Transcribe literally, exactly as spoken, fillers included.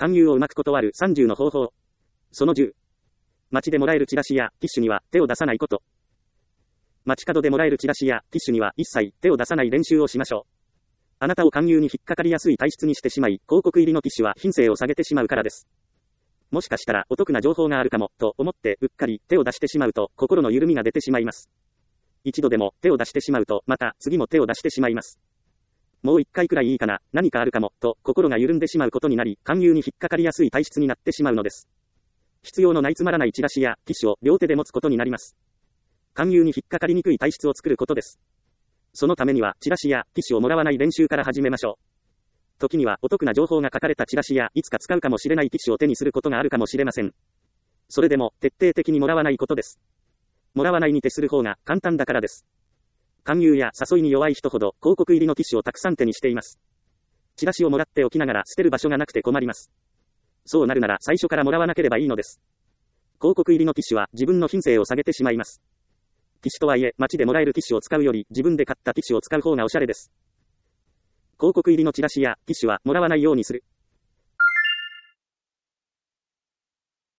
勧誘をうまく断るさんじゅうの方法。そのじゅう。街でもらえるチラシやティッシュには手を出さないこと。街角でもらえるチラシやティッシュには一切手を出さない練習をしましょう。あなたを勧誘に引っかかりやすい体質にしてしまい、広告入りのティッシュは品性を下げてしまうからです。もしかしたらお得な情報があるかも、と思ってうっかり手を出してしまうと、心の緩みが出てしまいます。一度でも手を出してしまうと、また次も手を出してしまいます。もう一回くらいいいかな、何かあるかも、と心が緩んでしまうことになり、勧誘に引っかかりやすい体質になってしまうのです。必要のないつまらないチラシやティッシュを両手で持つことになります。勧誘に引っかかりにくい体質を作ることです。そのためにはチラシやティッシュをもらわない練習から始めましょう。時にはお得な情報が書かれたチラシやいつか使うかもしれないティッシュを手にすることがあるかもしれません。それでも徹底的にもらわないことです。もらわないに徹する方が簡単だからです。勧誘や誘いに弱い人ほど広告入りのティッシュをたくさん手にしています。チラシをもらっておきながら捨てる場所がなくて困ります。そうなるなら最初からもらわなければいいのです。広告入りのティッシュは自分の品性を下げてしまいます。ティッシュとはいえ、街でもらえるティッシュを使うより自分で買ったティッシュを使う方がおしゃれです。広告入りのチラシやティッシュはもらわないようにする。